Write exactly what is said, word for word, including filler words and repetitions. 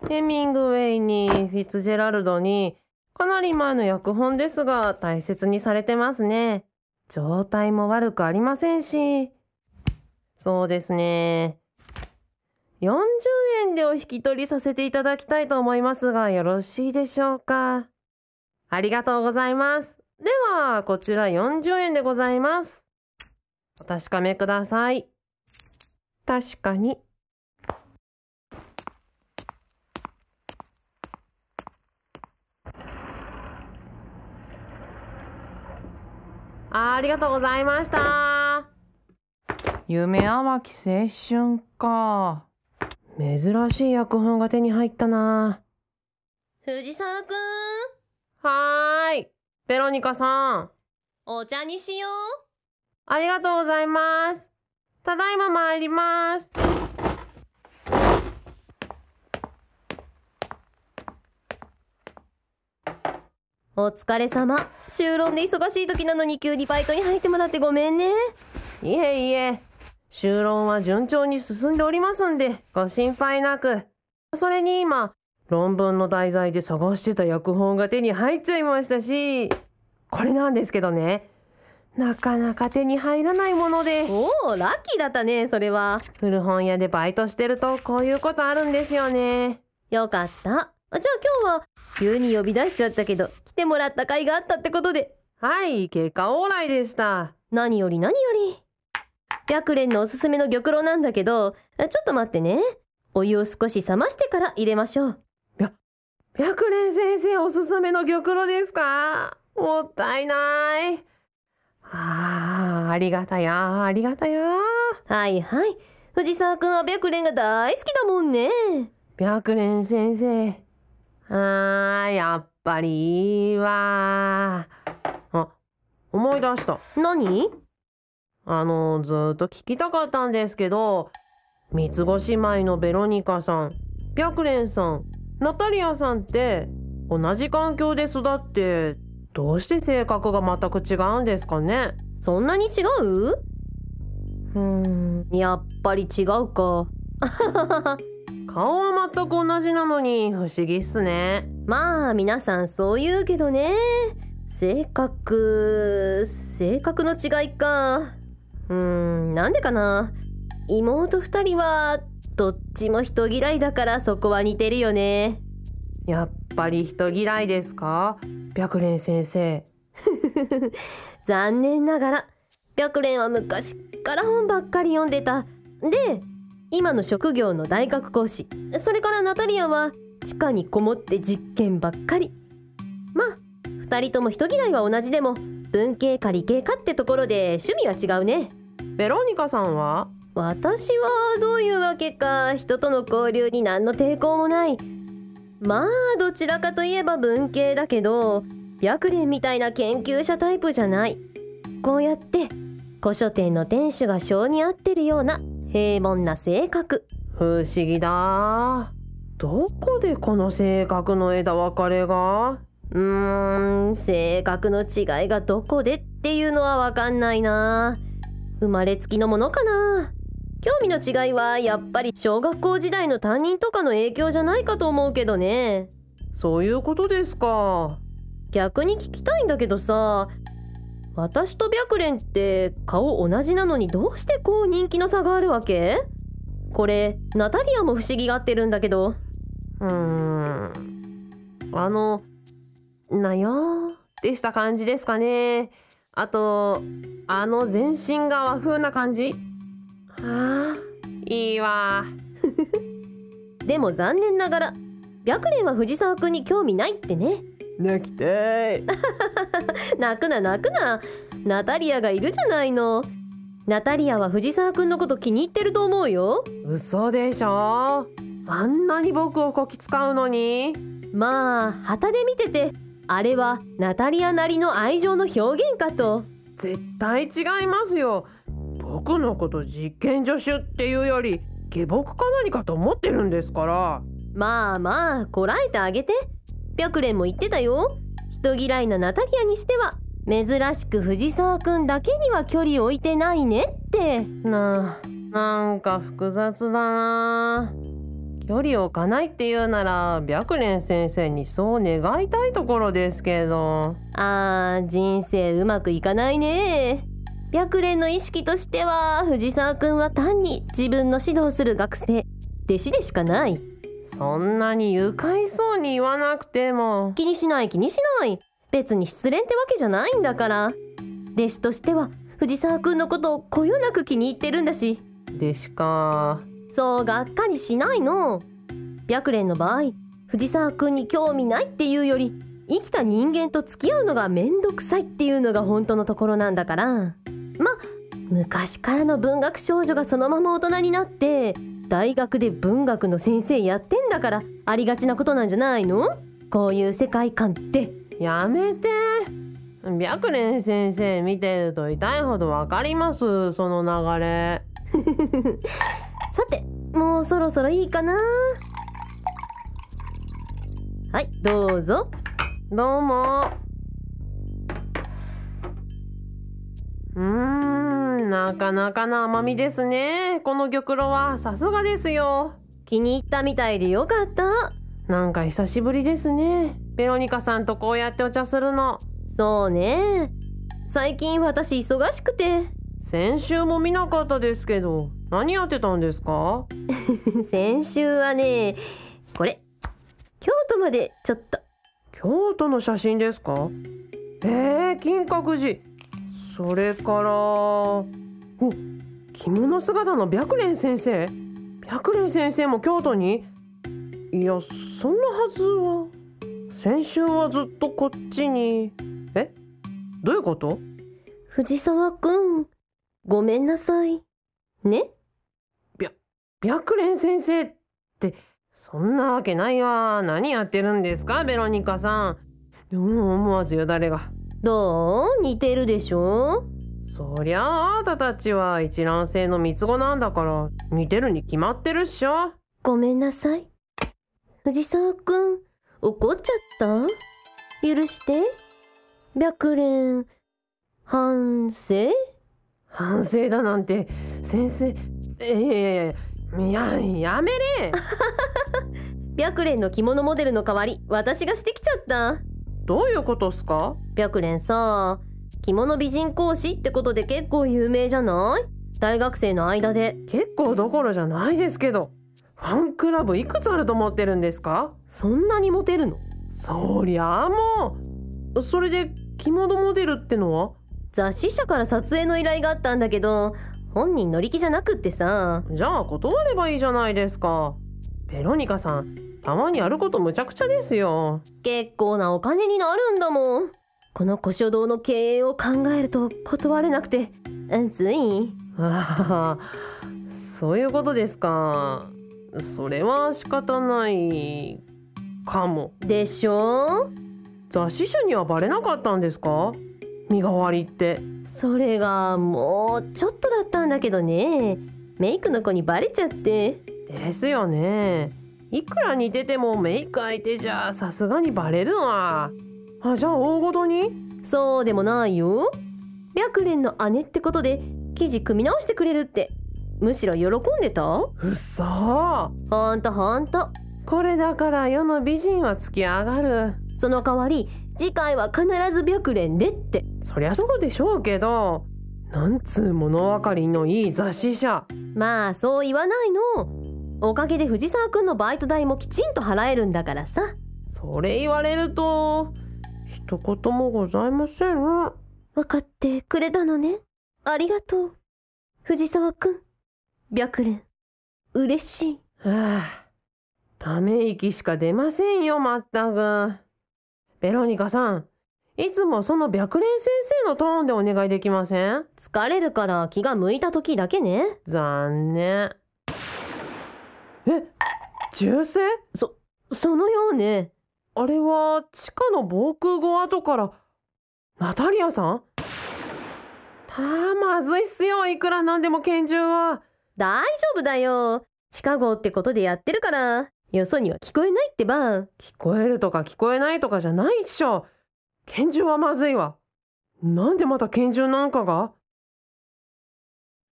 ヘミングウェイにフィッツジェラルドにかなり前の訳本ですが大切にされてますね。状態も悪くありませんし。そうですね。よんじゅうえんでお引き取りさせていただきたいと思いますがよろしいでしょうか。ありがとうございます。ではこちらよんじゅうえんでございます。お確かめください。確かに。ありがとうございました。夢淡き青春か。珍しい訳本が手に入ったな。 藤沢くん。 はーい。ベロニカさん。 お茶にしよう。 ありがとうございます。ただいま参ります。 お疲れ様。就論で忙しい時なのに急にバイトに入ってもらってごめんね。 いえいえ、就論は順調に進んでおりますんでご心配なく。それに今論文の題材で探してた訳本が手に入っちゃいましたし、これなんですけどね、なかなか手に入らないもので。 おお、ラッキーだったね。それは古本屋でバイトしてるとこういうことあるんですよね。 よかった。じゃあ今日は急に呼び出しちゃったけど来てもらった甲斐があったってことで。 はい、結果オーライでした。 何より何より。白蓮のおすすめの玉露なんだけど、ちょっと待ってね。お湯を少し冷ましてから入れましょう。 白蓮先生おすすめの玉露ですか？もったいない。ああ、ありがたや、ありがたや。 はいはい。藤沢くんは白蓮が大好きだもんね。 白蓮先生。あー、やっぱりいいわ。あ、思い出した。 何？ あの、ずーっと聞きたかったんですけど、三つ子姉妹のベロニカさん、白蓮さん、ナタリアさんって同じ環境で育ってどうして性格が全く違うんですかね？ そんなに違う？ うーん、 やっぱり違うか。 顔は全く同じなのに不思議っすね。 まあ皆さんそう言うけどね。性格、性格の違いか。うーん、なんでかな。妹二人はどっちも人嫌いだからそこは似てるよね。 やっぱり人嫌いですか？白蓮先生。 残念ながら白蓮は昔から本ばっかり読んでた。で今の職業の大学講師。それからナタリアは地下にこもって実験ばっかり。まあ二人とも人嫌いは同じでも文系か理系かってところで趣味は違うね。 ベロニカさんは？ 私はどういうわけか人との交流に何の抵抗もない。まあどちらかといえば文系だけど白蓮みたいな研究者タイプじゃない。こうやって古書店の店主が性に合ってるような平凡な性格。 不思議だ。どこでこの性格の枝分かれが？ うーん、性格の違いがどこでっていうのはわかんないな。生まれつきのものかな。興味の違いはやっぱり小学校時代の担任とかの影響じゃないかと思うけどね。 そういうことですか。 逆に聞きたいんだけどさ、私と白蓮って顔同じなのにどうしてこう人気の差があるわけ？これナタリアも不思議がってるんだけど。 うーん、あのなよーってした感じですかね。あとあの全身が和風な感じ。はあ、いいわ。 でも残念ながら白蓮は藤沢くんに興味ないってね。 泣きたい。 泣くな泣くな。ナタリアがいるじゃないの。ナタリアは藤沢くんのこと気に入ってると思うよ。 嘘でしょ。あんなに僕をこき使うのに。 まあ旗で見ててあれはナタリアなりの愛情の表現かと。 絶対違いますよ。僕のこと実験助手っていうより下僕か何かと思ってるんですから。 まあまあこらえてあげて。白蓮も言ってたよ。人嫌いなナタリアにしては珍しく藤沢くんだけには距離置いてないねって。 なあ、なんか複雑だな。 距離を置かないっていうなら白蓮先生にそう願いたいところですけど。 あー、人生うまくいかないね。白蓮の意識としては藤沢くんは単に自分の指導する学生、弟子でしかない。 そんなに愉快そうに言わなくても。 気にしない気にしない。別に失恋ってわけじゃないんだから。弟子としては藤沢くんのことをこよなく気に入ってるんだし。 弟子か。 そうがっかりしないの。白蓮の場合、藤沢くんに興味ないっていうより、生きた人間と付き合うのがめんどくさいっていうのが本当のところなんだから。ま、昔からの文学少女がそのまま大人になって大学で文学の先生やってんだから、ありがちなことなんじゃないの？こういう世界観って。 やめて。白蓮先生見てると痛いほどわかります、その流れ。 さて、もうそろそろいいかな。はい、どうぞ。 どうも。うーん、なかなかな甘みですね。この玉露はさすがですよ。 気に入ったみたいでよかった。 なんか久しぶりですね。ベロニカさんとこうやってお茶するの。 そうね。最近私忙しくて。 先週も見なかったですけど、何やってたんですか？ 先週はね、これ京都までちょっと。 京都の写真ですか？えー、金閣寺。それからお、着物姿の白蓮先生。白蓮先生も京都に？いや、そんなはずは。先週はずっとこっちに。え、どういうこと？ 藤沢くん、ごめんなさいね。 び白蓮先生ってそんなわけないわ。何やってるんですかベロニカさん。でも思わずよだれが。 どう？似てるでしょ？ そりゃあ、あなたたちは一卵性の三つ子なんだから似てるに決まってるっしょ。 ごめんなさい。藤沢くん、怒っちゃった？許して。白蓮、反省？ 反省だなんて先生。ええいや、やめれ。 白蓮の着物モデルの代わり私がしてきちゃった。 どういうことっすか？ 白蓮さ、着物美人講師ってことで結構有名じゃない？大学生の間で。 結構どころじゃないですけど。ファンクラブいくつあると思ってるんですか？ そんなにモテるの？ そりゃあもう。それで着物モデルってのは？ 雑誌社から撮影の依頼があったんだけど、本人乗り気じゃなくってさ。 じゃあ断ればいいじゃないですか。ベロニカさん、たまにやることむちゃくちゃですよ。 結構なお金になるんだもん。この古書堂の経営を考えると断れなくてつい。 ああ、そういうことですか。それは仕方ないかも。 でしょ？ 雑誌社にはバレなかったんですか？身代わりって。 それがもうちょっとだったんだけどね。メイクの子にバレちゃって。 ですよね。いくら似ててもメイク相手じゃさすがにバレるわ。あ、じゃあ大ごとに？ そうでもないよ。白蓮の姉ってことで記事組み直してくれるって。むしろ喜んでた？ うっそー。 ほんとほんと。 これだから世の美人はつき上がる。 その代わり次回は必ず白蓮でって。 そりゃそうでしょうけど、なんつう物分かりのいい雑誌社。 まあそう言わないの。おかげで藤沢くんのバイト代もきちんと払えるんだからさ。 それ言われると一言もございません。 分かってくれたのね。ありがとう藤沢くん。白蓮嬉しい。 はあ、ため息しか出ませんよ、まったく。ベロニカさん、いつもその白蓮先生のトーンでお願いできません？ 疲れるから気が向いた時だけね。 残念。え、銃声？ そ、そのようね。 あれは地下の防空壕跡からナタリアさん？たまずいっすよ、いくらなんでも拳銃は。 大丈夫だよ。地下壕ってことでやってるから、よそには聞こえないってば。 聞こえるとか聞こえないとかじゃないっしょ。拳銃はまずいわ。なんでまた拳銃なんかが？